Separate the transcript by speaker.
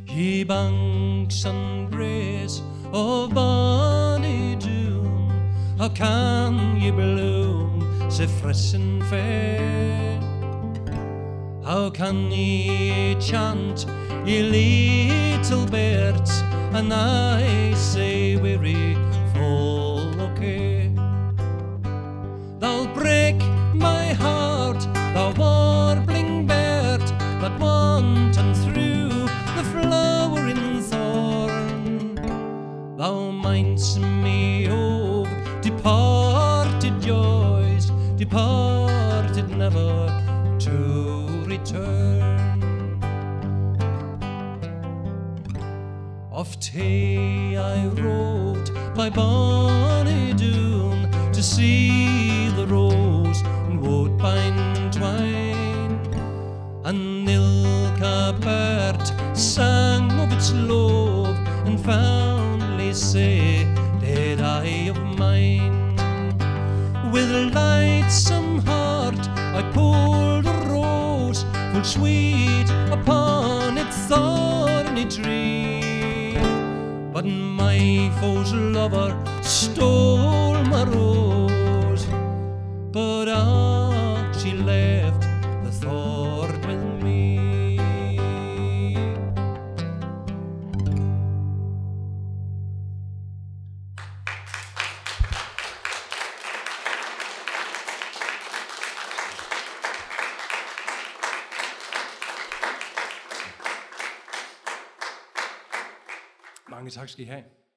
Speaker 1: Ye banks and braes of bonny Doon, how can ye bloom so fresh and fair? How can ye chant, ye little birds, and I say weary, full of care? Thou'll break my heart, thou warbling bird, that wanton through the flowering thorn. Thou mind'st me of departed joys, departed never to return. Oft hae I rode by bonny Doon to see the rose and woodbine twine, and ilka bird sang of its love, and fondly say did I of mine. With lightsome heart I pulled a rose full sweet upon its thorny tree, but my foe's lover stole my rose, but she left the thorn with me. Mange tak skal I have.